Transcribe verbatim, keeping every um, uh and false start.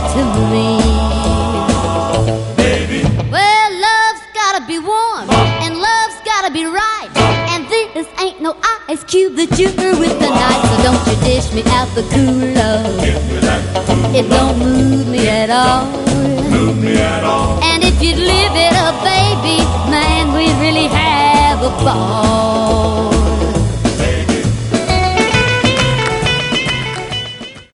to me. Baby. Well, love's gotta be warm, and love's gotta be right, and this ain't no ice cube that you threw with the night. So don't you dish me out the cool love. It don't move me at all. Move me at all. And if you'd live it up, baby, man, we'd really have a ball.